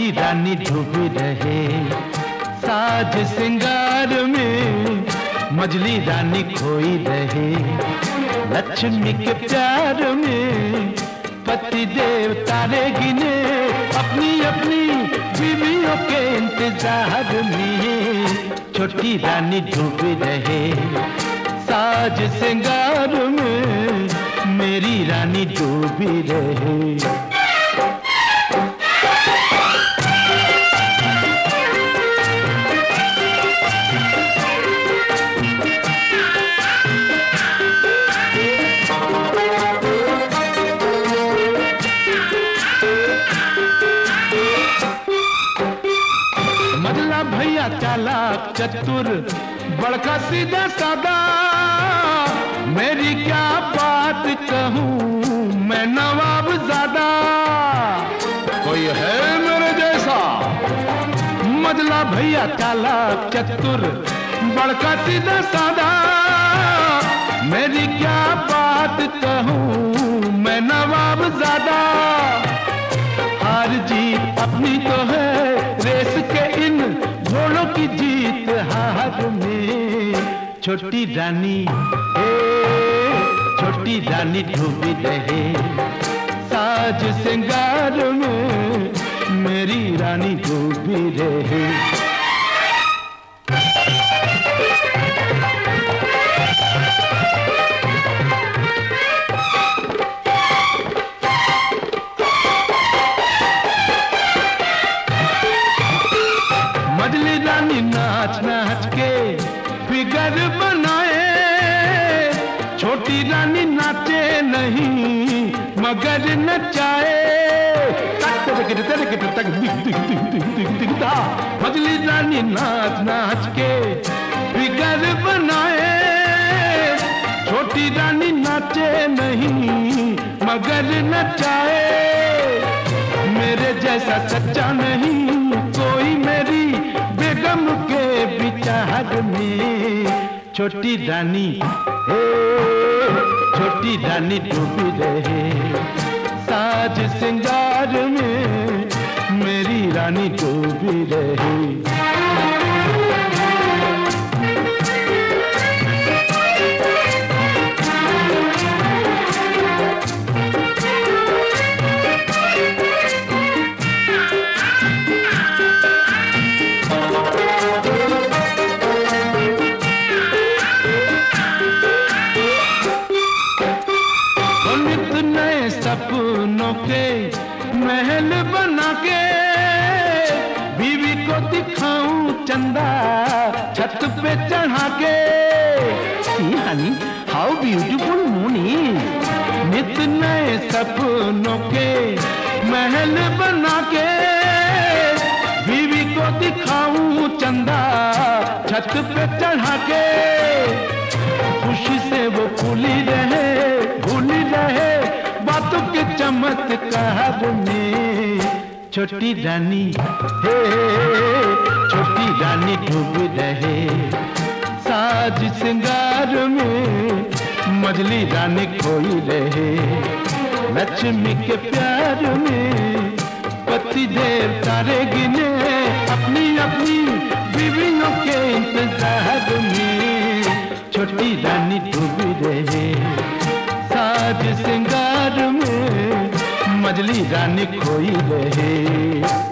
छोटी रानी डूबी रहे साज सिंगार में, मजली रानी खोई रहे लक्ष्मी के प्यार में। पति देव तारे गिने अपनी अपनी बीवियों के इंतजार में, छोटी रानी डूबी रहे साज सिंगार में, मेरी रानी डूबी रहे। मजला भैया चालाक चतुर बड़का सीधा सादा, मेरी क्या बात कहूँ मैं नवाब ज़्यादा। कोई है मेरे जैसा? मजला भैया चालाक चतुर बड़का सीधा सादा, मेरी क्या बात कहूँ मैं नवाब ज़्यादा। हार जीत अपनी तो है, रेस के इन घोड़ों की जीत हार में, छोटी रानी छोटी रानी डूबी रहे साज सिंगार में, मेरी रानी डूबी रहे। मजली रानी नाच नाच के फिगर बनाए, छोटी रानी नाचे नहीं मगर नचाए। मजली रानी नाच नाच के फिगर बनाए, छोटी रानी नाचे नहीं मगर नचाए। मेरे जैसा सच्चा नहीं कोई मेरी बेगम के विचार में, छोटी रानी छोटी रानी डूबी रहे साज सिंगार में, मेरी रानी डूबी रहे। सपनों के महल बना के बीवी को दिखाऊं चंदा छत पे चढ़ा के। See honey, how beautiful moon is। नित नए सपनों के महल बना के बीवी को दिखाऊं चंदा छत पे चढ़ा के। खुशी से वो फूली रहे भूली रहे बातों के चमत्कार में, छोटी रानी छोटी रानी डूब रहे साज सिंगार में, मजली रानी खोई रहे लक्ष्मी के प्यार में। पति देव तारे गिने अपनी अपनी बीवियों के इंतजार में, छोटी रानी डूब रहे साज सिंगार में, मजली रानी खोई रहे।